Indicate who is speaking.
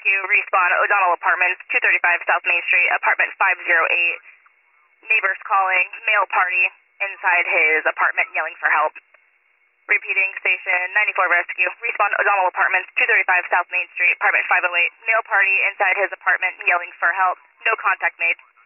Speaker 1: Rescue, respawn O'Donnell Apartments, 235 South Main Street, apartment 508. Neighbors calling, male party inside his apartment yelling for help. Repeating, station 94 Rescue, respawn O'Donnell Apartments, 235 South Main Street, apartment 508. Male party inside his apartment yelling for help. No contact made.